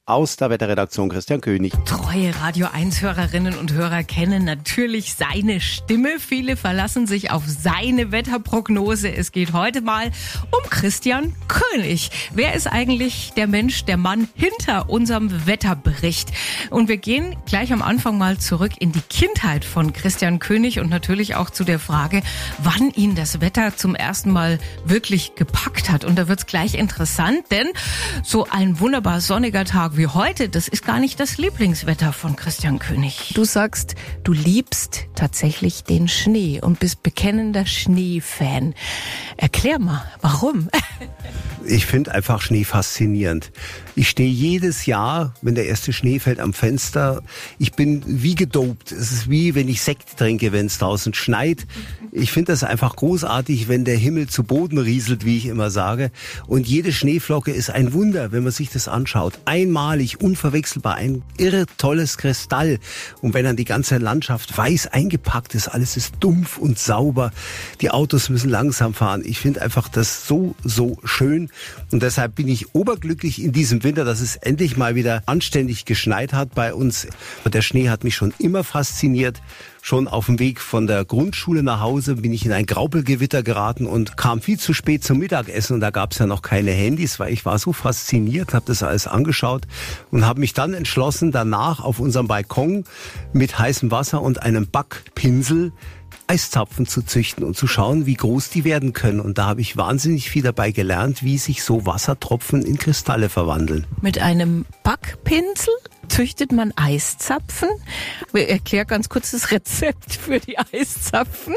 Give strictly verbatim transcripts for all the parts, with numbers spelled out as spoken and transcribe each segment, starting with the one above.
aus der Wetterredaktion Christian König. Treue Radio eins Hörerinnen und Hörer kennen natürlich seine Stimme. Viele verlassen sich auf seine Wetterprognose. Es geht heute mal um Christian König. Wer ist eigentlich der Mensch, der Mann hinter unserem Wetterbericht? Und wir gehen gleich am Anfang mal zurück in die Kindheit von Christian König und natürlich auch zu der Frage, wann ihn das Wetter zum ersten Mal wirklich gepackt hat. Und da wird's gleich interessant, denn so ein wunderbar sonniger Tag wie heute, das ist gar nicht das Lieblingswetter von Christian König. Du sagst, du liebst tatsächlich den Schnee und bist bekennender Schneefan. Erklär mal, warum? Ich finde einfach Schnee faszinierend. Ich stehe jedes Jahr, wenn der erste Schnee fällt, am Fenster. Ich bin wie gedopt. Es ist wie, wenn ich Sekt trinke, wenn es draußen schneit. Ich finde das einfach großartig, wenn der Himmel zu Boden rieselt, wie ich immer sage. Und jede Schneeflocke ist ein Wunder, wenn man sich das anschaut. Einmalig, unverwechselbar, ein irre tolles Kristall. Und wenn dann die ganze Landschaft weiß eingepackt ist, alles ist dumpf und sauber. Die Autos müssen langsam fahren. Ich finde einfach das so, so schön. Und deshalb bin ich oberglücklich in diesem Winter, dass es endlich mal wieder anständig geschneit hat bei uns. Der Schnee hat mich schon immer fasziniert. Schon auf dem Weg von der Grundschule nach Hause bin ich in ein Graupelgewitter geraten und kam viel zu spät zum Mittagessen. Und da gab es ja noch keine Handys, weil ich war so fasziniert, habe das alles angeschaut und habe mich dann entschlossen, danach auf unserem Balkon mit heißem Wasser und einem Backpinsel Eiszapfen zu züchten und zu schauen, wie groß die werden können. Und da habe ich wahnsinnig viel dabei gelernt, wie sich so Wassertropfen in Kristalle verwandeln. Mit einem Backpinsel züchtet man Eiszapfen? Erklär ganz kurz das Rezept für die Eiszapfen.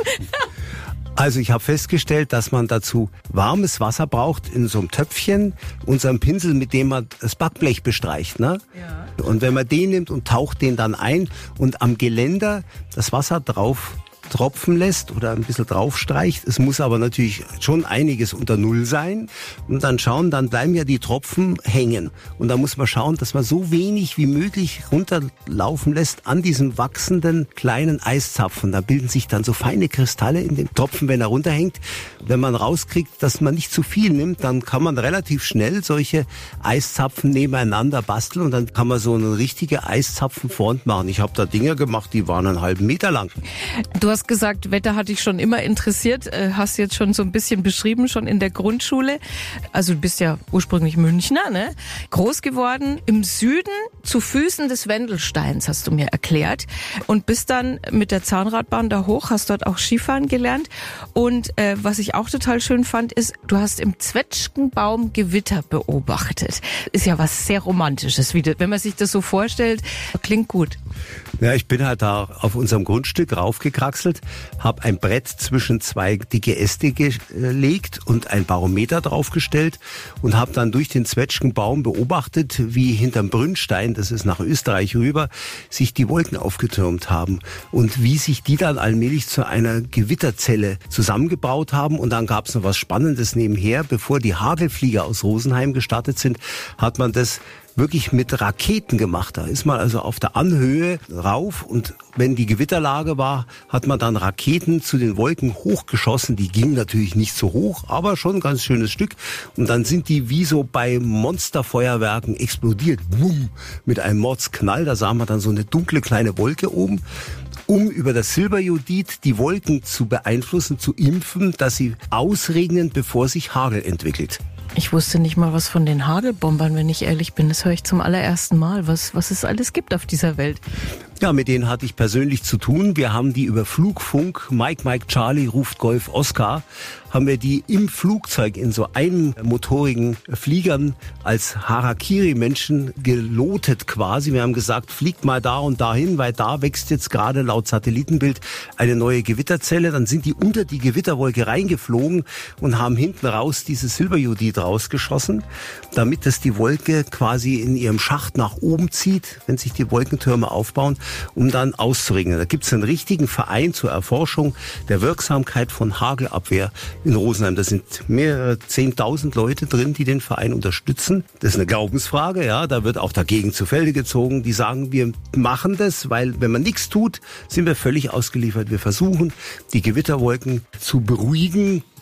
Also ich habe festgestellt, dass man dazu warmes Wasser braucht in so einem Töpfchen und so einem Pinsel, mit dem man das Backblech bestreicht. Ne? Ja. Und wenn man den nimmt und taucht den dann ein und am Geländer das Wasser drauf tropfen lässt oder ein bisschen draufstreicht. Es muss aber natürlich schon einiges unter Null sein. Und dann schauen, dann bleiben ja die Tropfen hängen. Und da muss man schauen, dass man so wenig wie möglich runterlaufen lässt an diesen wachsenden kleinen Eiszapfen. Da bilden sich dann so feine Kristalle in dem Tropfen, wenn er runterhängt. Wenn man rauskriegt, dass man nicht zu viel nimmt, dann kann man relativ schnell solche Eiszapfen nebeneinander basteln und dann kann man so eine richtige Eiszapfenfront machen. Ich habe da Dinger gemacht, die waren einen halben Meter lang. Du hast gesagt, Wetter hat dich schon immer interessiert, hast jetzt schon so ein bisschen beschrieben, schon in der Grundschule. Also du bist ja ursprünglich Münchner, ne? Groß geworden im Süden zu Füßen des Wendelsteins, hast du mir erklärt. Und bist dann mit der Zahnradbahn da hoch, hast dort auch Skifahren gelernt. Und äh, was ich auch total schön fand, ist, du hast im Zwetschgenbaum Gewitter beobachtet. Ist ja was sehr Romantisches, wie, wenn man sich das so vorstellt. Klingt gut. Ja, ich bin halt da auf unserem Grundstück raufgekraxelt, habe ein Brett zwischen zwei dicke Äste gelegt und ein Barometer draufgestellt und habe dann durch den Zwetschgenbaum beobachtet, wie hinterm Brünnstein, das ist nach Österreich rüber, sich die Wolken aufgetürmt haben und wie sich die dann allmählich zu einer Gewitterzelle zusammengebaut haben. Und dann gab es noch was Spannendes nebenher. Bevor die Hagelflieger aus Rosenheim gestartet sind, hat man das wirklich mit Raketen gemacht. Da ist man also auf der Anhöhe rauf und wenn die Gewitterlage war, hat man dann Raketen zu den Wolken hochgeschossen. Die gingen natürlich nicht so hoch, aber schon ein ganz schönes Stück. Und dann sind die wie so bei Monsterfeuerwerken explodiert. Wumm, mit einem Mordsknall. Da sah man dann so eine dunkle kleine Wolke oben. Um über das Silberjodid die Wolken zu beeinflussen, zu impfen, dass sie ausregnen, bevor sich Hagel entwickelt. Ich wusste nicht mal was von den Hagelbombern, wenn ich ehrlich bin. Das höre ich zum allerersten Mal, was, was es alles gibt auf dieser Welt. Ja, mit denen hatte ich persönlich zu tun. Wir haben die über Flugfunk, Mike, Mike, Charlie ruft Golf, Oscar, haben wir die im Flugzeug in so einmotorigen Fliegern als Harakiri-Menschen gelotet quasi. Wir haben gesagt, fliegt mal da und dahin, weil da wächst jetzt gerade laut Satellitenbild eine neue Gewitterzelle. Dann sind die unter die Gewitterwolke reingeflogen und haben hinten raus dieses Silberjodid rausgeschossen, damit es die Wolke quasi in ihrem Schacht nach oben zieht, wenn sich die Wolkentürme aufbauen, um dann auszuregnen. Da gibt es einen richtigen Verein zur Erforschung der Wirksamkeit von Hagelabwehr in Rosenheim. Da sind mehrere zehntausend Leute drin, die den Verein unterstützen. Das ist eine Glaubensfrage, ja. Da wird auch dagegen zu Felde gezogen. Die sagen, wir machen das, weil wenn man nichts tut, sind wir völlig ausgeliefert. Wir versuchen, die Gewitterwolken zu beruhigen,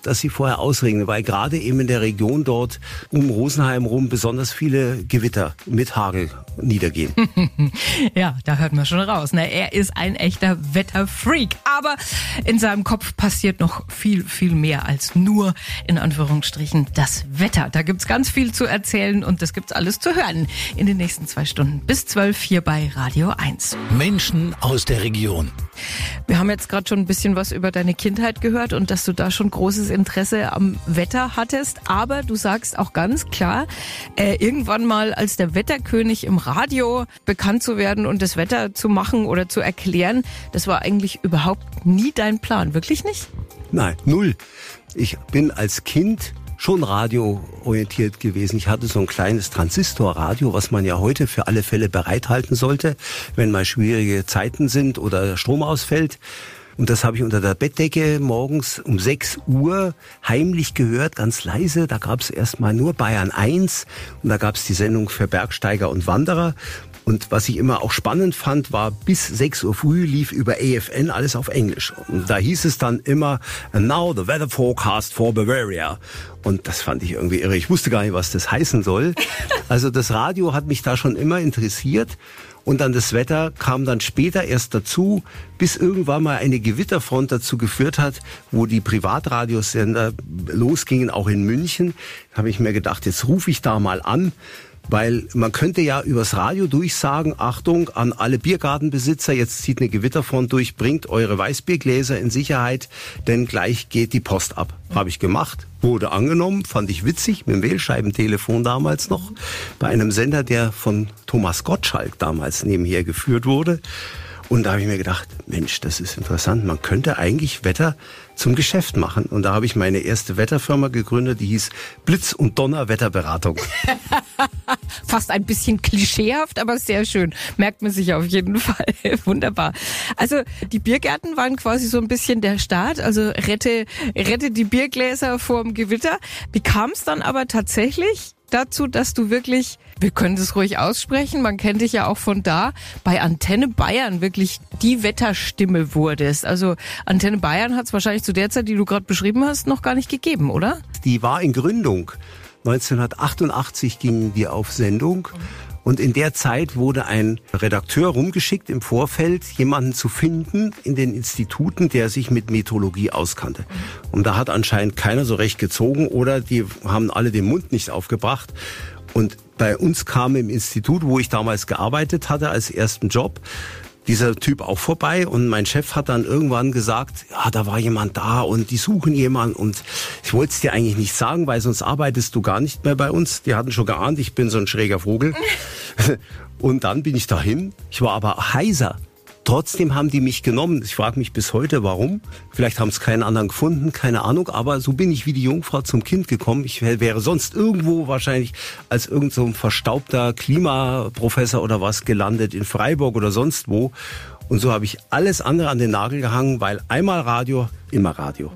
dass sie vorher ausregnen, weil gerade eben in der Region dort um Rosenheim rum besonders viele Gewitter mit Hagel niedergehen. Ja, da hört man schon raus. Ne? Er ist ein echter Wetterfreak. Aber in seinem Kopf passiert noch viel, viel mehr als nur, in Anführungsstrichen, das Wetter. Da gibt's ganz viel zu erzählen und das gibt's alles zu hören in den nächsten zwei Stunden. Bis zwölf hier bei Radio eins. Menschen aus der Region. Wir haben jetzt gerade schon ein bisschen was über deine Kindheit gehört und dass du da schon großes Interesse am Wetter hattest. Aber du sagst auch ganz klar, äh, irgendwann mal als der Wetterkönig im Radio bekannt zu werden und das Wetter zu machen oder zu erklären, das war eigentlich überhaupt nie dein Plan. Wirklich nicht? Nein, null. Ich bin als Kind schon radioorientiert gewesen. Ich hatte so ein kleines Transistorradio, was man ja heute für alle Fälle bereithalten sollte, wenn mal schwierige Zeiten sind oder der Strom ausfällt. Und das habe ich unter der Bettdecke morgens um sechs Uhr heimlich gehört, ganz leise. Da gab es erstmal nur Bayern eins und da gab es die Sendung für Bergsteiger und Wanderer. Und was ich immer auch spannend fand, war, bis sechs Uhr früh lief über A F N alles auf Englisch. Und da hieß es dann immer, and now the weather forecast for Bavaria. Und das fand ich irgendwie irre. Ich wusste gar nicht, was das heißen soll. Also das Radio hat mich da schon immer interessiert. Und dann das Wetter kam dann später erst dazu, bis irgendwann mal eine Gewitterfront dazu geführt hat, wo die Privatradiosender losgingen, auch in München. Da habe ich mir gedacht, jetzt rufe ich da mal an. Weil man könnte ja übers Radio durchsagen, Achtung an alle Biergartenbesitzer, jetzt zieht eine Gewitterfront durch, bringt eure Weißbiergläser in Sicherheit, denn gleich geht die Post ab. Habe ich gemacht, wurde angenommen, fand ich witzig, mit dem Wählscheibentelefon damals noch, bei einem Sender, der von Thomas Gottschalk damals nebenher geführt wurde. Und da habe ich mir gedacht, Mensch, das ist interessant, man könnte eigentlich Wetter zum Geschäft machen. Und da habe ich meine erste Wetterfirma gegründet, die hieß Blitz und Donner Wetterberatung. Fast ein bisschen klischeehaft, aber sehr schön. Merkt man sich auf jeden Fall. Wunderbar. Also die Biergärten waren quasi so ein bisschen der Start. Also rette, rette die Biergläser vorm Gewitter. Wie kam es dann aber tatsächlich dazu, dass du wirklich, wir können das ruhig aussprechen, man kennt dich ja auch von da, bei Antenne Bayern wirklich die Wetterstimme wurdest. Also Antenne Bayern hat es wahrscheinlich zu der Zeit, die du gerade beschrieben hast, noch gar nicht gegeben, oder? Die war in Gründung. neunzehnhundertachtundachtzig gingen die auf Sendung. Und in der Zeit wurde ein Redakteur rumgeschickt, im Vorfeld jemanden zu finden in den Instituten, der sich mit Meteorologie auskannte. Und da hat anscheinend keiner so recht gezogen oder die haben alle den Mund nicht aufgebracht. Und bei uns kam im Institut, wo ich damals gearbeitet hatte, als ersten Job, dieser Typ auch vorbei und mein Chef hat dann irgendwann gesagt, ja, da war jemand da und die suchen jemanden und ich wollte es dir eigentlich nicht sagen, weil sonst arbeitest du gar nicht mehr bei uns. Die hatten schon geahnt, ich bin so ein schräger Vogel. Und dann bin ich dahin. Ich war aber heiser. Trotzdem haben die mich genommen. Ich frage mich bis heute, warum. Vielleicht haben es keinen anderen gefunden, keine Ahnung. Aber so bin ich wie die Jungfrau zum Kind gekommen. Ich wäre sonst irgendwo wahrscheinlich als irgend so ein verstaubter Klimaprofessor oder was gelandet in Freiburg oder sonst wo. Und so habe ich alles andere an den Nagel gehangen, weil einmal Radio, immer Radio.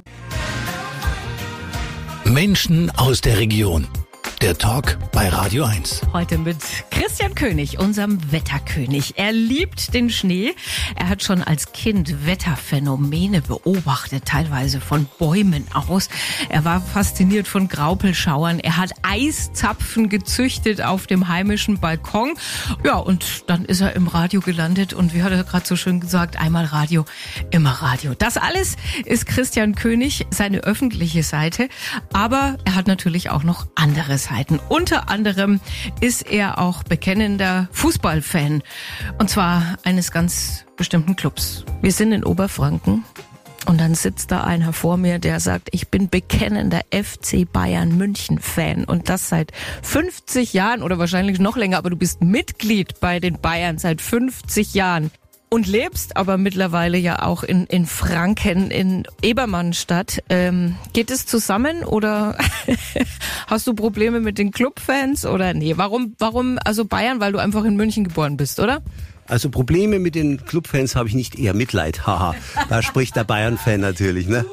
Menschen aus der Region. Der Talk bei Radio eins. Heute mit Christian König, unserem Wetterkönig. Er liebt den Schnee. Er hat schon als Kind Wetterphänomene beobachtet, teilweise von Bäumen aus. Er war fasziniert von Graupelschauern. Er hat Eiszapfen gezüchtet auf dem heimischen Balkon. Ja, und dann ist er im Radio gelandet und wie hat er gerade so schön gesagt, einmal Radio, immer Radio. Das alles ist Christian König, seine öffentliche Seite. Aber er hat natürlich auch noch andere Seiten. Unter anderem ist er auch bekennender Fußballfan. Und zwar eines ganz bestimmten Clubs. Wir sind in Oberfranken. Und dann sitzt da einer vor mir, der sagt, ich bin bekennender F C Bayern München Fan. Und das seit fünfzig Jahren oder wahrscheinlich noch länger. Aber du bist Mitglied bei den Bayern seit fünfzig Jahren. Und lebst aber mittlerweile ja auch in, in Franken, in Ebermannstadt. Ähm, geht es zusammen oder hast du Probleme mit den Clubfans oder nee? Warum, warum, also Bayern, weil du einfach in München geboren bist, oder? Also Probleme mit den Clubfans habe ich nicht, eher Mitleid. Haha, da spricht der Bayern-Fan natürlich, ne?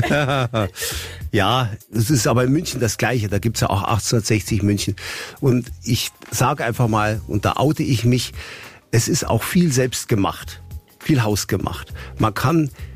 Ja, es ist aber in München das Gleiche. Da gibt's ja auch achtzehnhundertsechzig München. Und ich sage einfach mal, und da oute ich mich, es ist auch viel selbst gemacht, viel hausgemacht. Man kann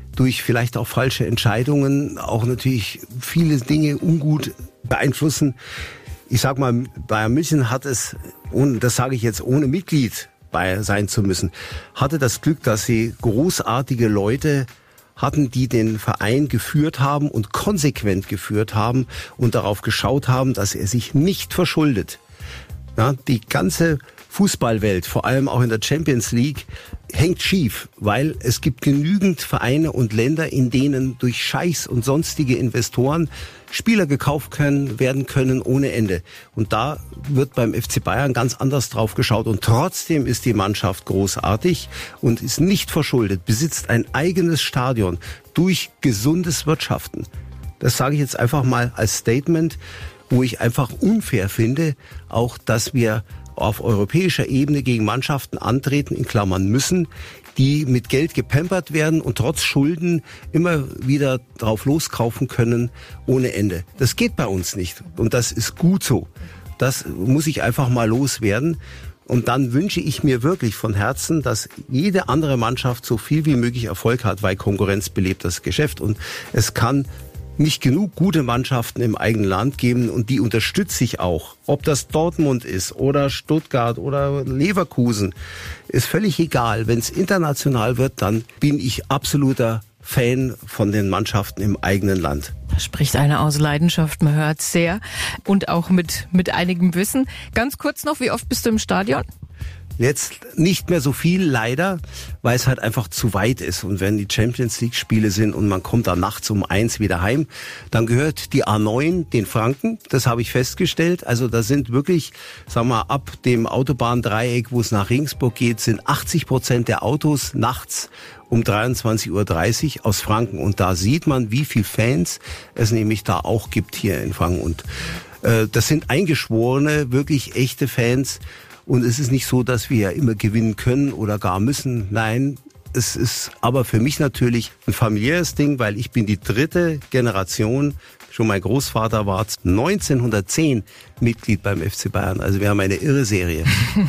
durch vielleicht auch falsche Entscheidungen auch natürlich viele Dinge ungut beeinflussen. Ich sag mal, Bayern München hat es, und das sage ich jetzt ohne Mitglied bei sein zu müssen, hatte das Glück, dass sie großartige Leute hatten, die den Verein geführt haben und konsequent geführt haben und darauf geschaut haben, dass er sich nicht verschuldet. Ja, die ganze Fußballwelt, vor allem auch in der Champions League, hängt schief, weil es gibt genügend Vereine und Länder, in denen durch Scheichs und sonstige Investoren Spieler gekauft können, werden können ohne Ende. Und da wird beim F C Bayern ganz anders drauf geschaut. Und trotzdem ist die Mannschaft großartig und ist nicht verschuldet, besitzt ein eigenes Stadion durch gesundes Wirtschaften. Das sage ich jetzt einfach mal als Statement, wo ich einfach unfair finde, auch dass wir auf europäischer Ebene gegen Mannschaften antreten, in Klammern müssen, die mit Geld gepampert werden und trotz Schulden immer wieder drauf loskaufen können ohne Ende. Das geht bei uns nicht und das ist gut so. Das muss ich einfach mal loswerden. Und dann wünsche ich mir wirklich von Herzen, dass jede andere Mannschaft so viel wie möglich Erfolg hat, weil Konkurrenz belebt das Geschäft und es kann nicht genug gute Mannschaften im eigenen Land geben und die unterstütze ich auch. Ob das Dortmund ist oder Stuttgart oder Leverkusen, ist völlig egal. Wenn es international wird, dann bin ich absoluter Fan von den Mannschaften im eigenen Land. Da spricht einer aus Leidenschaft, man hört sehr und auch mit, mit einigem Wissen. Ganz kurz noch, wie oft bist du im Stadion? Jetzt nicht mehr so viel, leider, weil es halt einfach zu weit ist. Und wenn die Champions League Spiele sind und man kommt dann nachts um eins wieder heim, dann gehört die A neun den Franken. Das habe ich festgestellt. Also da sind wirklich, sagen wir, ab dem Autobahndreieck, wo es nach Regensburg geht, sind achtzig Prozent der Autos nachts um dreiundzwanzig Uhr dreißig aus Franken. Und da sieht man, wie viel Fans es nämlich da auch gibt hier in Franken. Und äh, das sind eingeschworene, wirklich echte Fans. Und es ist nicht so, dass wir ja immer gewinnen können oder gar müssen. Nein, es ist aber für mich natürlich ein familiäres Ding, weil ich bin die dritte Generation. Schon mein Großvater war neunzehnhundertzehn Mitglied beim F C Bayern. Also wir haben eine irre Serie.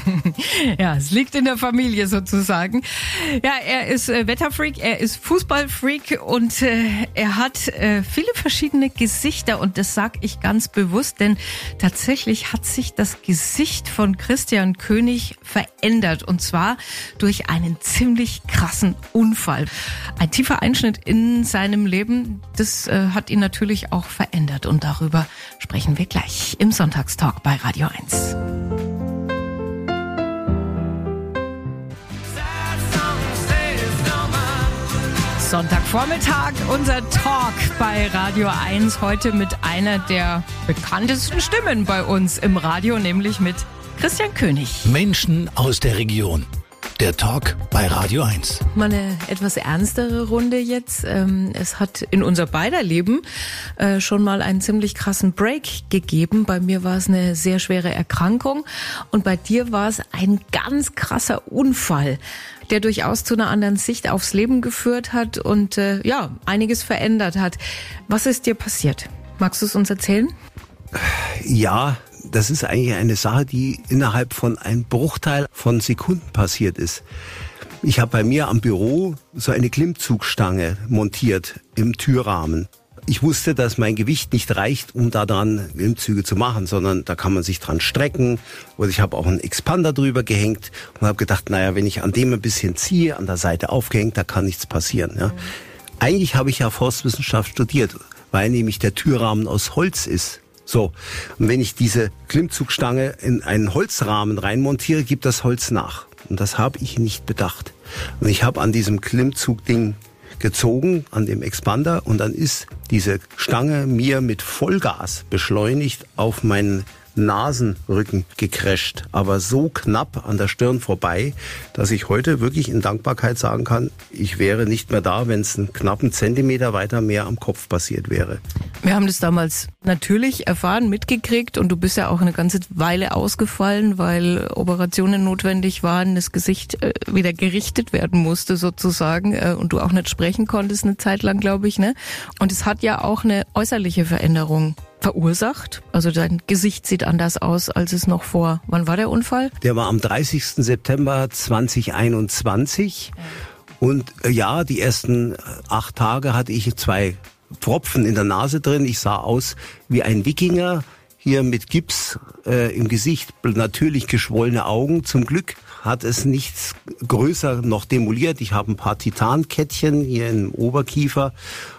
Ja, es liegt in der Familie sozusagen. Ja, er ist äh, Wetterfreak, er ist Fußballfreak und äh, er hat äh, viele verschiedene Gesichter und das sage ich ganz bewusst, denn tatsächlich hat sich das Gesicht von Christian König verändert und zwar durch einen ziemlich krassen Unfall. Ein tiefer Einschnitt in seinem Leben, das äh, hat ihn natürlich auch verändert und darüber sprechen wir gleich im Sonntagstalk bei Radio eins. Sonntagvormittag, unser Talk bei Radio eins, heute mit einer der bekanntesten Stimmen bei uns im Radio, nämlich mit Christian König. Menschen aus der Region. Der Talk bei Radio eins. Mal eine etwas ernstere Runde jetzt. Es hat in unser beider Leben schon mal einen ziemlich krassen Break gegeben. Bei mir war es eine sehr schwere Erkrankung und bei dir war es ein ganz krasser Unfall, der durchaus zu einer anderen Sicht aufs Leben geführt hat und äh, ja, einiges verändert hat. Was ist dir passiert? Magst du es uns erzählen? Ja, das ist eigentlich eine Sache, die innerhalb von einem Bruchteil von Sekunden passiert ist. Ich habe bei mir am Büro so eine Klimmzugstange montiert im Türrahmen. Ich wusste, dass mein Gewicht nicht reicht, um da dran Klimmzüge zu machen, sondern da kann man sich dran strecken. Oder ich habe auch einen Expander drüber gehängt und habe gedacht, naja, wenn ich an dem ein bisschen ziehe, an der Seite aufgehängt, da kann nichts passieren. Ja. Mhm. Eigentlich habe ich ja Forstwissenschaft studiert, weil nämlich der Türrahmen aus Holz ist. So, und wenn ich diese Klimmzugstange in einen Holzrahmen reinmontiere, gibt das Holz nach. Und das habe ich nicht bedacht. Und ich habe an diesem Klimmzugding gezogen, an dem Expander, und dann ist diese Stange mir mit Vollgas beschleunigt auf meinen Nasenrücken gecrasht, aber so knapp an der Stirn vorbei, dass ich heute wirklich in Dankbarkeit sagen kann, ich wäre nicht mehr da, wenn es einen knappen Zentimeter weiter mehr am Kopf passiert wäre. Wir haben das damals natürlich erfahren, mitgekriegt und du bist ja auch eine ganze Weile ausgefallen, weil Operationen notwendig waren, das Gesicht äh, wieder gerichtet werden musste sozusagen äh, und du auch nicht sprechen konntest eine Zeit lang, glaube ich, ne? Und es hat ja auch eine äußerliche Veränderung verursacht. Also dein Gesicht sieht anders aus, als es noch vor. Wann war der Unfall? Der war am dreißigsten September zweitausendeinundzwanzig. Und äh, ja, die ersten acht Tage hatte ich zwei Pfropfen in der Nase drin. Ich sah aus wie ein Wikinger, hier mit Gips äh, im Gesicht, natürlich geschwollene Augen. Zum Glück hat es nichts größer noch demoliert. Ich habe ein paar Titankettchen hier im Oberkiefer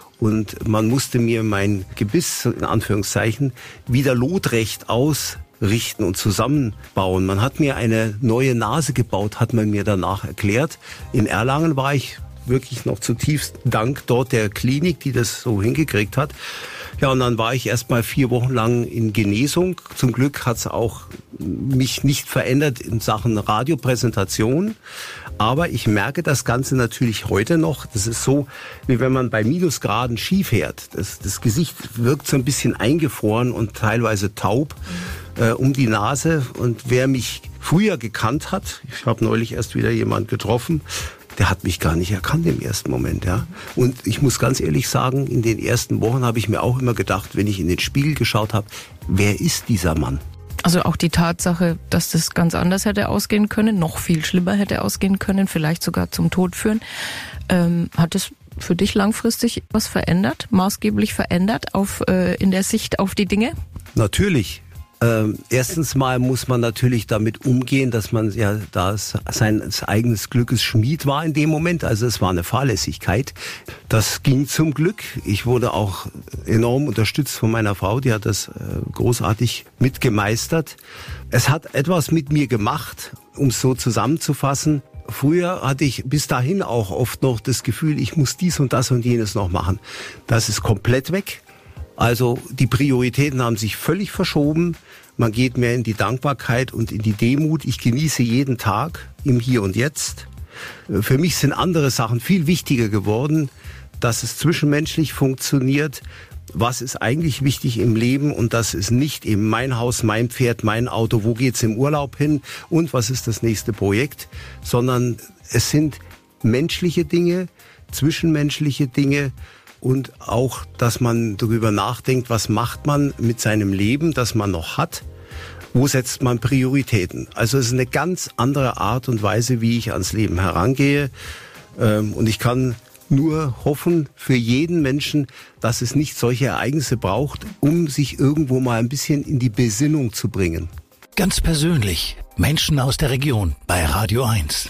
und man musste mir mein Gebiss, in Anführungszeichen, wieder lotrecht ausrichten und zusammenbauen. Man hat mir eine neue Nase gebaut, hat man mir danach erklärt. In Erlangen war ich wirklich noch zutiefst dank dort der Klinik, die das so hingekriegt hat. Ja, und dann war ich erst mal vier Wochen lang in Genesung. Zum Glück hat es auch mich nicht verändert in Sachen Radiopräsentation. Aber ich merke das Ganze natürlich heute noch. Das ist so, wie wenn man bei Minusgraden Ski fährt. Das, das Gesicht wirkt so ein bisschen eingefroren und teilweise taub äh, um die Nase. Und wer mich früher gekannt hat, ich habe neulich erst wieder jemanden getroffen, der hat mich gar nicht erkannt im ersten Moment, ja. Und ich muss ganz ehrlich sagen, in den ersten Wochen habe ich mir auch immer gedacht, wenn ich in den Spiegel geschaut habe, wer ist dieser Mann? Also auch die Tatsache, dass das ganz anders hätte ausgehen können, noch viel schlimmer hätte ausgehen können, vielleicht sogar zum Tod führen. Ähm, hat es für dich langfristig was verändert, maßgeblich verändert auf äh, in der Sicht auf die Dinge? Natürlich. Ähm, erstens mal muss man natürlich damit umgehen, dass man ja da sein eigenes Glückes Schmied war in dem Moment. Also es war eine Fahrlässigkeit. Das ging zum Glück. Ich wurde auch enorm unterstützt von meiner Frau. Die hat das äh, großartig mitgemeistert. Es hat etwas mit mir gemacht, um es so zusammenzufassen. Früher hatte ich bis dahin auch oft noch das Gefühl, ich muss dies und das und jenes noch machen. Das ist komplett weg. Also die Prioritäten haben sich völlig verschoben. Man geht mehr in die Dankbarkeit und in die Demut. Ich genieße jeden Tag im Hier und Jetzt. Für mich sind andere Sachen viel wichtiger geworden, dass es zwischenmenschlich funktioniert. Was ist eigentlich wichtig im Leben? Und das ist nicht eben mein Haus, mein Pferd, mein Auto, wo geht's im Urlaub hin und was ist das nächste Projekt? Sondern es sind menschliche Dinge, zwischenmenschliche Dinge. Und auch, dass man darüber nachdenkt, was macht man mit seinem Leben, das man noch hat, wo setzt man Prioritäten. Also es ist eine ganz andere Art und Weise, wie ich ans Leben herangehe. Und ich kann nur hoffen für jeden Menschen, dass es nicht solche Ereignisse braucht, um sich irgendwo mal ein bisschen in die Besinnung zu bringen. Ganz persönlich, Menschen aus der Region bei Radio eins.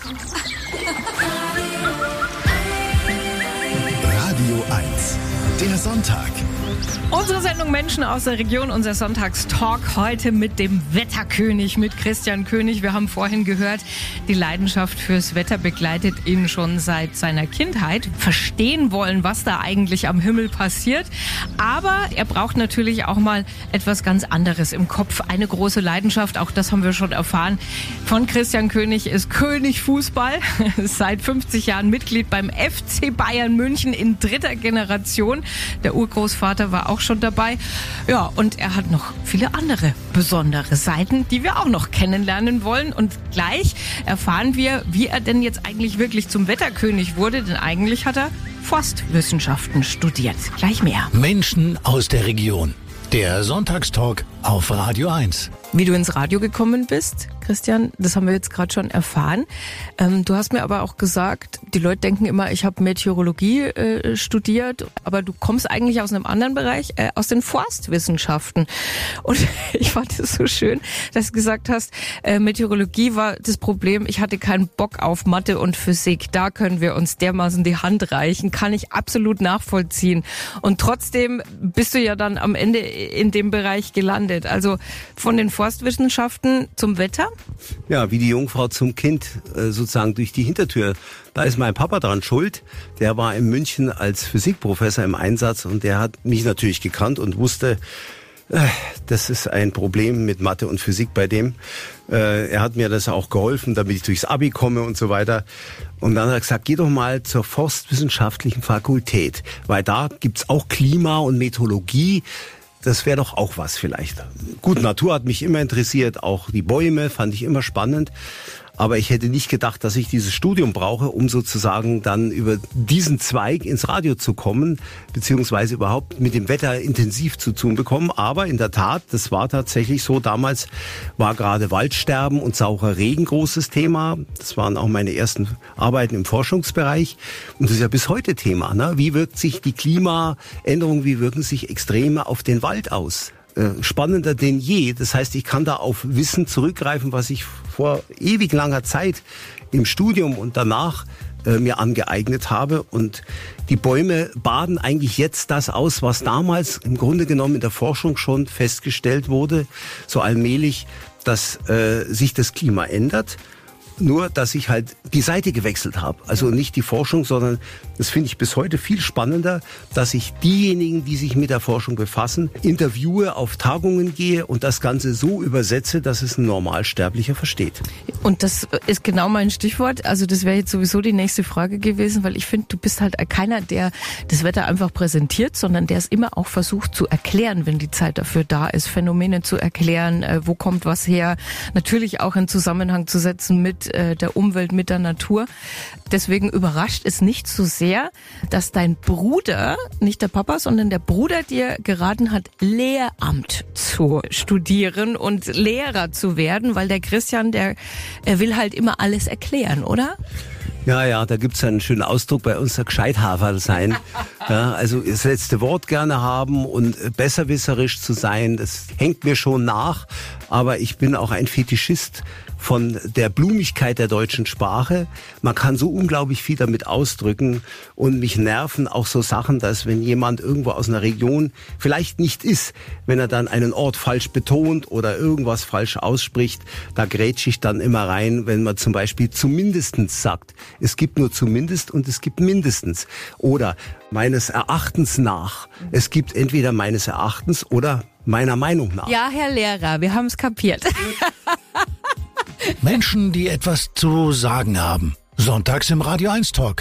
Radio eins, der Sonntag. Unsere Sendung Menschen aus der Region, unser Sonntagstalk heute mit dem Wetterkönig, mit Christian König. Wir haben vorhin gehört, die Leidenschaft fürs Wetter begleitet ihn schon seit seiner Kindheit. Verstehen wollen, was da eigentlich am Himmel passiert. Aber er braucht natürlich auch mal etwas ganz anderes im Kopf. Eine große Leidenschaft, auch das haben wir schon erfahren, von Christian König ist König Fußball. Seit fünfzig Jahren Mitglied beim F C Bayern München in dritter Generation. Der Urgroßvater war auch schon dabei. Ja, und er hat noch viele andere besondere Seiten, die wir auch noch kennenlernen wollen. Und gleich erfahren wir, wie er denn jetzt eigentlich wirklich zum Wetterkönig wurde, denn eigentlich hat er Forstwissenschaften studiert. Gleich mehr. Menschen aus der Region. Der Sonntagstalk auf Radio eins. Wie du ins Radio gekommen bist, Christian, das haben wir jetzt gerade schon erfahren. Ähm, du hast mir aber auch gesagt, die Leute denken immer, ich habe Meteorologie äh, studiert, aber du kommst eigentlich aus einem anderen Bereich, äh, aus den Forstwissenschaften. Und ich fand es so schön, dass du gesagt hast, äh, Meteorologie war das Problem, ich hatte keinen Bock auf Mathe und Physik. Da können wir uns dermaßen die Hand reichen, kann ich absolut nachvollziehen. Und trotzdem bist du ja dann am Ende in dem Bereich gelandet. Also von den Forstwissenschaften zum Wetter? Ja, wie die Jungfrau zum Kind, sozusagen durch die Hintertür. Da ist mein Papa dran schuld. Der war in München als Physikprofessor im Einsatz und der hat mich natürlich gekannt und wusste, das ist ein Problem mit Mathe und Physik bei dem. Er hat mir das auch geholfen, damit ich durchs Abi komme und so weiter. Und dann hat er gesagt, geh doch mal zur Forstwissenschaftlichen Fakultät, weil da gibt's auch Klima und Meteorologie. Das wäre doch auch was vielleicht. Gut, Natur hat mich immer interessiert, auch die Bäume fand ich immer spannend. Aber ich hätte nicht gedacht, dass ich dieses Studium brauche, um sozusagen dann über diesen Zweig ins Radio zu kommen, beziehungsweise überhaupt mit dem Wetter intensiv zu tun bekommen. Aber in der Tat, das war tatsächlich so. Damals war gerade Waldsterben und saurer Regen großes Thema. Das waren auch meine ersten Arbeiten im Forschungsbereich. Und das ist ja bis heute Thema, ne? Wie wirkt sich die Klimaänderung, wie wirken sich Extreme auf den Wald aus? Spannender denn je. Das heißt, ich kann da auf Wissen zurückgreifen, was ich vor ewig langer Zeit im Studium und danach äh, mir angeeignet habe. Und die Bäume baden eigentlich jetzt das aus, was damals im Grunde genommen in der Forschung schon festgestellt wurde, so allmählich, dass äh, sich das Klima ändert. Nur, dass ich halt die Seite gewechselt habe. Also nicht die Forschung, sondern das finde ich bis heute viel spannender, dass ich diejenigen, die sich mit der Forschung befassen, interviewe, auf Tagungen gehe und das Ganze so übersetze, dass es ein Normalsterblicher versteht. Und das ist genau mein Stichwort. Also das wäre jetzt sowieso die nächste Frage gewesen, weil ich finde, du bist halt keiner, der das Wetter einfach präsentiert, sondern der es immer auch versucht zu erklären, wenn die Zeit dafür da ist, Phänomene zu erklären, wo kommt was her, natürlich auch in Zusammenhang zu setzen mit der Umwelt, mit der Natur. Deswegen überrascht es nicht so sehr, dass dein Bruder, nicht der Papa, sondern der Bruder dir geraten hat, Lehramt zu studieren und Lehrer zu werden, weil der Christian, der er will halt immer alles erklären, oder? Ja, ja, da gibt's einen schönen Ausdruck bei uns, der Gescheithaferl sein. Ja, also das letzte Wort gerne haben und besserwisserisch zu sein, das hängt mir schon nach. Aber ich bin auch ein Fetischist von der Blumigkeit der deutschen Sprache. Man kann so unglaublich viel damit ausdrücken und mich nerven auch so Sachen, dass wenn jemand irgendwo aus einer Region vielleicht nicht ist, wenn er dann einen Ort falsch betont oder irgendwas falsch ausspricht, da grätsche ich dann immer rein, wenn man zum Beispiel zumindestens sagt. Es gibt nur zumindest und es gibt mindestens. Oder meines Erachtens nach. Es gibt entweder meines Erachtens oder meiner Meinung nach. Ja, Herr Lehrer, wir haben es kapiert. Menschen, die etwas zu sagen haben. Sonntags im Radio eins Talk.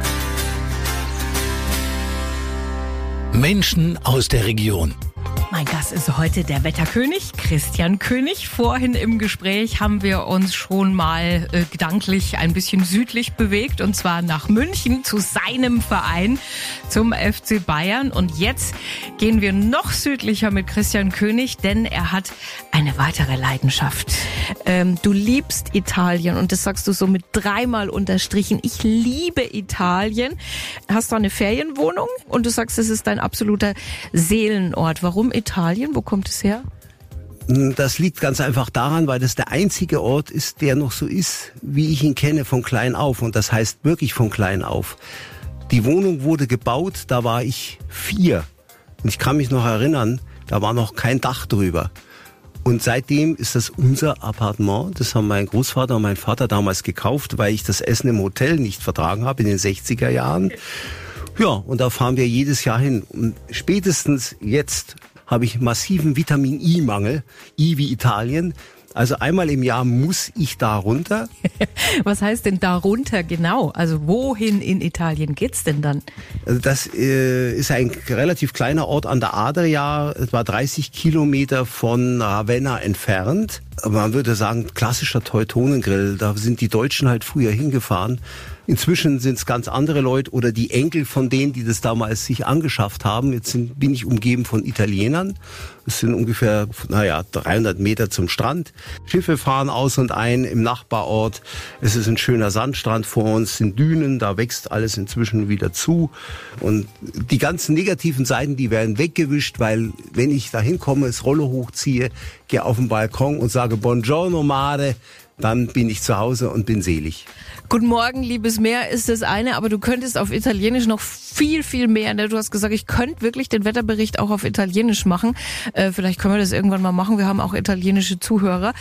Menschen aus der Region. Mein Gast ist heute der Wetterkönig, Christian König. Vorhin im Gespräch haben wir uns schon mal äh, gedanklich ein bisschen südlich bewegt, und zwar nach München zu seinem Verein, zum F C Bayern. Und jetzt gehen wir noch südlicher mit Christian König, denn er hat eine weitere Leidenschaft. Ähm, du liebst Italien, und das sagst du so mit dreimal unterstrichen. Ich liebe Italien. Hast du eine Ferienwohnung und du sagst, es ist dein absoluter Seelenort. Warum Italien? Wo kommt es her? Das liegt ganz einfach daran, weil das der einzige Ort ist, der noch so ist, wie ich ihn kenne, von klein auf. Und das heißt wirklich von klein auf. Die Wohnung wurde gebaut, da war ich vier. Und ich kann mich noch erinnern, da war noch kein Dach drüber. Und seitdem ist das unser Appartement. Das haben mein Großvater und mein Vater damals gekauft, weil ich das Essen im Hotel nicht vertragen habe in den sechziger Jahren. Ja, und da fahren wir jedes Jahr hin. Und spätestens jetzt habe ich massiven Vitamin-I-Mangel, I wie Italien. Also einmal im Jahr muss ich da runter. Was heißt denn da runter genau? Also wohin in Italien geht's denn dann? Das äh, ist ein relativ kleiner Ort an der Adria, etwa dreißig Kilometer von Ravenna entfernt. Aber man würde sagen, klassischer Teutonengrill. Da sind die Deutschen halt früher hingefahren. Inzwischen sind es ganz andere Leute oder die Enkel von denen, die das damals sich angeschafft haben. Jetzt sind, bin ich umgeben von Italienern. Es sind ungefähr, naja, dreihundert Meter zum Strand. Schiffe fahren aus und ein im Nachbarort. Es ist ein schöner Sandstrand vor uns, sind Dünen, da wächst alles inzwischen wieder zu. Und die ganzen negativen Seiten, die werden weggewischt, weil wenn ich da hinkomme, das Rollo hochziehe, gehe auf den Balkon und sage Buongiorno Mare, dann bin ich zu Hause und bin selig. Guten Morgen, liebes Meer ist das eine, aber du könntest auf Italienisch noch viel, viel mehr. Ne? Du hast gesagt, ich könnte wirklich den Wetterbericht auch auf Italienisch machen. Äh, vielleicht können wir das irgendwann mal machen. Wir haben auch italienische Zuhörer.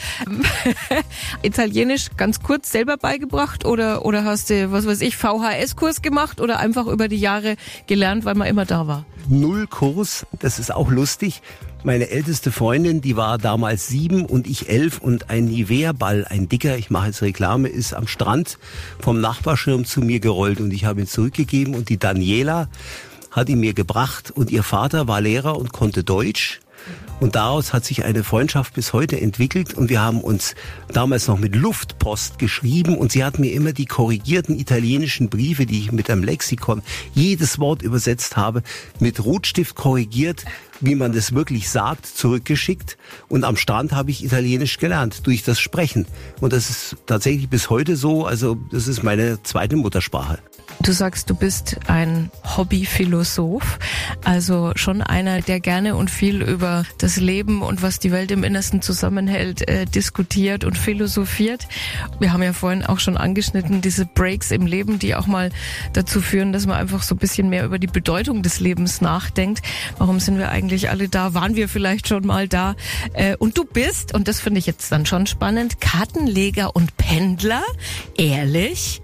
Italienisch ganz kurz selber beigebracht oder oder hast du, was weiß ich, V H S-Kurs gemacht oder einfach über die Jahre gelernt, weil man immer da war? Null Kurs, das ist auch lustig. Meine älteste Freundin, die war damals sieben und ich elf und ein Nivea-Ball, ein dicker, ich mache jetzt Reklame, ist am Strand vom Nachbarschirm zu mir gerollt und ich habe ihn zurückgegeben und die Daniela hat ihn mir gebracht und ihr Vater war Lehrer und konnte Deutsch Und daraus hat sich eine Freundschaft bis heute entwickelt und wir haben uns damals noch mit Luftpost geschrieben und sie hat mir immer die korrigierten italienischen Briefe, die ich mit einem Lexikon jedes Wort übersetzt habe, mit Rotstift korrigiert, wie man das wirklich sagt, zurückgeschickt. Und am Strand habe ich Italienisch gelernt, durch das Sprechen. Und das ist tatsächlich bis heute so, also das ist meine zweite Muttersprache. Du sagst, du bist ein Hobbyphilosoph, also schon einer, der gerne und viel über das Leben und was die Welt im Innersten zusammenhält, äh, diskutiert und philosophiert. Wir haben ja vorhin auch schon angeschnitten, diese Breaks im Leben, die auch mal dazu führen, dass man einfach so ein bisschen mehr über die Bedeutung des Lebens nachdenkt. Warum sind wir eigentlich alle da? Waren wir vielleicht schon mal da? Äh, und du bist, und das finde ich jetzt dann schon spannend, Kartenleger und Pendler? Ehrlich?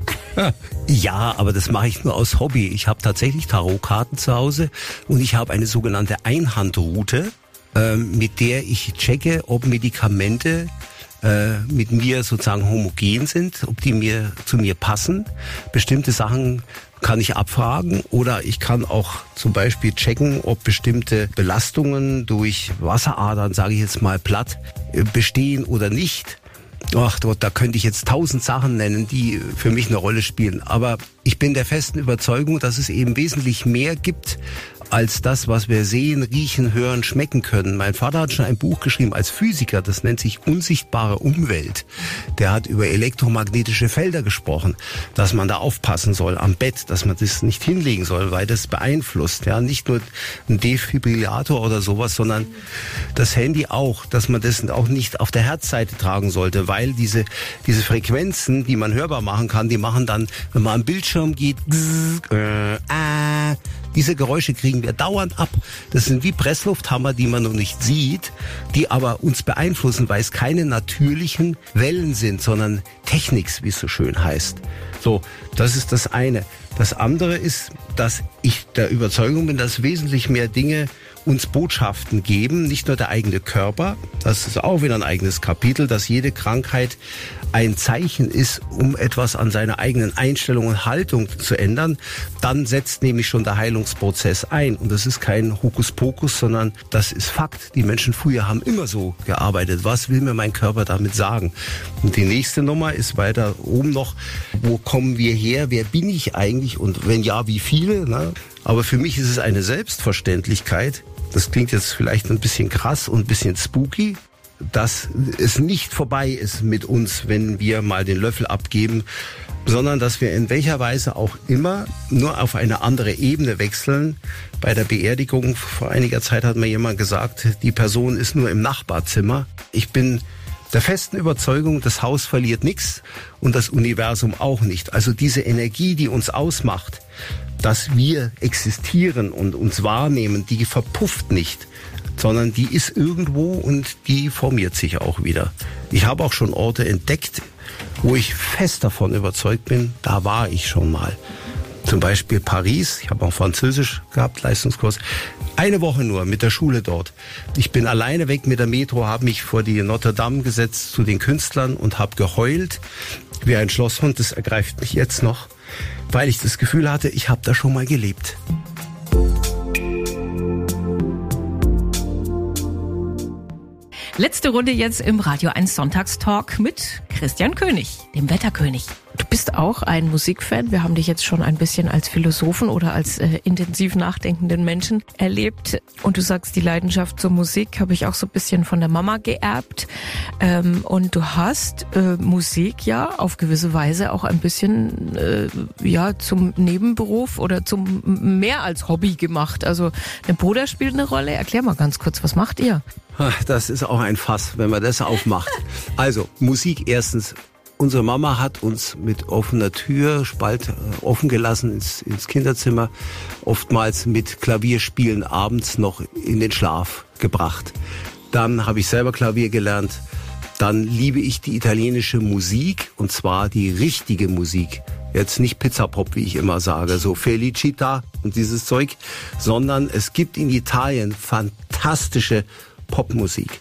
Ja, aber das mache ich nur aus Hobby. Ich habe tatsächlich Tarotkarten zu Hause und ich habe eine sogenannte Einhandroute, äh, mit der ich checke, ob Medikamente äh, mit mir sozusagen homogen sind, ob die mir zu mir passen. Bestimmte Sachen kann ich abfragen oder ich kann auch zum Beispiel checken, ob bestimmte Belastungen durch Wasseradern, sage ich jetzt mal platt, äh, bestehen oder nicht. Ach Gott, da könnte ich jetzt tausend Sachen nennen, die für mich eine Rolle spielen. Aber ich bin der festen Überzeugung, dass es eben wesentlich mehr gibt als das, was wir sehen, riechen, hören, schmecken können. Mein Vater hat schon ein Buch geschrieben als Physiker, das nennt sich Unsichtbare Umwelt. Der hat über elektromagnetische Felder gesprochen, dass man da aufpassen soll am Bett, dass man das nicht hinlegen soll, weil das beeinflusst. Ja, nicht nur ein Defibrillator oder sowas, sondern das Handy auch, dass man das auch nicht auf der Herzseite tragen sollte, weil diese diese Frequenzen, die man hörbar machen kann, die machen dann, wenn man am Bildschirm geht, äh, äh, diese Geräusche kriegen wir dauernd ab. Das sind wie Presslufthammer, die man noch nicht sieht, die aber uns beeinflussen, weil es keine natürlichen Wellen sind, sondern Techniks, wie es so schön heißt. So, das ist das eine. Das andere ist, dass ich der Überzeugung bin, dass wesentlich mehr Dinge uns Botschaften geben, nicht nur der eigene Körper, das ist auch wieder ein eigenes Kapitel, dass jede Krankheit ein Zeichen ist, um etwas an seiner eigenen Einstellung und Haltung zu ändern, dann setzt nämlich schon der Heilungsprozess ein. Und das ist kein Hokuspokus, sondern das ist Fakt. Die Menschen früher haben immer so gearbeitet. Was will mir mein Körper damit sagen? Und die nächste Nummer ist weiter oben noch, wo kommen wir her? Wer bin ich eigentlich? Und wenn ja, wie viele? Ne? Aber für mich ist es eine Selbstverständlichkeit, das klingt jetzt vielleicht ein bisschen krass und ein bisschen spooky, dass es nicht vorbei ist mit uns, wenn wir mal den Löffel abgeben, sondern dass wir in welcher Weise auch immer nur auf eine andere Ebene wechseln. Bei der Beerdigung vor einiger Zeit hat mir jemand gesagt, die Person ist nur im Nachbarzimmer. Ich bin der festen Überzeugung, das Haus verliert nichts und das Universum auch nicht. Also diese Energie, die uns ausmacht, dass wir existieren und uns wahrnehmen, die verpufft nicht, sondern die ist irgendwo und die formiert sich auch wieder. Ich habe auch schon Orte entdeckt, wo ich fest davon überzeugt bin, da war ich schon mal. Zum Beispiel Paris, ich habe auch Französisch gehabt, Leistungskurs. Eine Woche nur mit der Schule dort. Ich bin alleine weg mit der Metro, habe mich vor die Notre Dame gesetzt zu den Künstlern und habe geheult wie ein Schlosshund. Das ergreift mich jetzt noch, weil ich das Gefühl hatte, ich habe da schon mal gelebt. Letzte Runde jetzt im Radio eins Sonntagstalk mit Christian König, dem Wetterkönig. Du bist auch ein Musikfan. Wir haben dich jetzt schon ein bisschen als Philosophen oder als äh, intensiv nachdenkenden Menschen erlebt. Und du sagst, die Leidenschaft zur Musik habe ich auch so ein bisschen von der Mama geerbt. Ähm, und du hast äh, Musik ja auf gewisse Weise auch ein bisschen äh, ja zum Nebenberuf oder zum mehr als Hobby gemacht. Also dein Bruder spielt eine Rolle. Erklär mal ganz kurz, was macht ihr? Das ist auch ein Fass, wenn man das aufmacht. Also Musik erstens. Unsere Mama hat uns mit offener Tür, Spalt äh, offen gelassen ins, ins Kinderzimmer, oftmals mit Klavierspielen abends noch in den Schlaf gebracht. Dann habe ich selber Klavier gelernt. Dann liebe ich die italienische Musik, und zwar die richtige Musik. Jetzt nicht Pizzapop, wie ich immer sage, so Felicita und dieses Zeug, sondern es gibt in Italien fantastische Popmusik.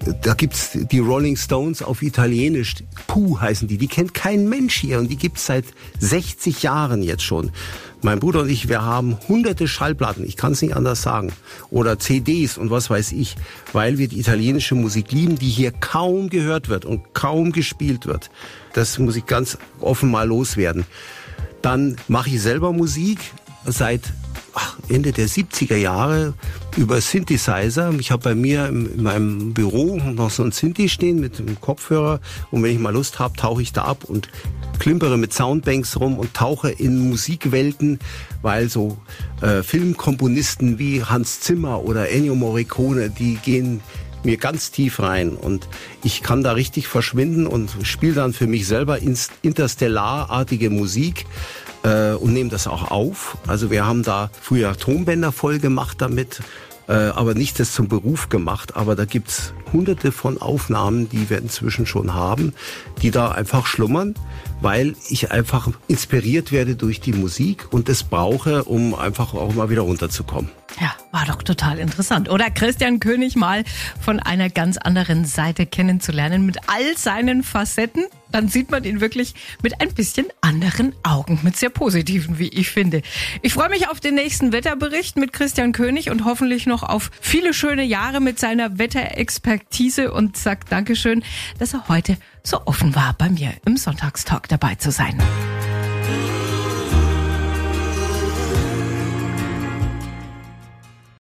Da gibt's die Rolling Stones auf Italienisch. Puh heißen die. Die kennt kein Mensch hier und die gibt's seit sechzig Jahren jetzt schon. Mein Bruder und ich, wir haben hunderte Schallplatten, ich kann es nicht anders sagen, oder C Ds und was weiß ich, weil wir die italienische Musik lieben, die hier kaum gehört wird und kaum gespielt wird. Das muss ich ganz offen mal loswerden. Dann mache ich selber Musik seit ach, Ende der siebziger Jahre über Synthesizer. Ich habe bei mir in meinem Büro noch so ein Synthi stehen mit einem Kopfhörer und wenn ich mal Lust habe, tauche ich da ab und klimpere mit Soundbanks rum und tauche in Musikwelten, weil so äh, Filmkomponisten wie Hans Zimmer oder Ennio Morricone, die gehen mir ganz tief rein und ich kann da richtig verschwinden und spiele dann für mich selber interstellarartige Musik äh, und nehme das auch auf. Also wir haben da früher Tonbänder voll gemacht damit, äh, aber nicht das zum Beruf gemacht. Aber da gibt's hunderte von Aufnahmen, die wir inzwischen schon haben, die da einfach schlummern, weil ich einfach inspiriert werde durch die Musik und das brauche, um einfach auch mal wieder runterzukommen. Ja, war doch total interessant. Oder Christian König mal von einer ganz anderen Seite kennenzulernen mit all seinen Facetten. Dann sieht man ihn wirklich mit ein bisschen anderen Augen, mit sehr positiven, wie ich finde. Ich freue mich auf den nächsten Wetterbericht mit Christian König und hoffentlich noch auf viele schöne Jahre mit seiner Wetterexpertise und sag Dankeschön, dass er heute so offen war, bei mir im Sonntagstalk dabei zu sein.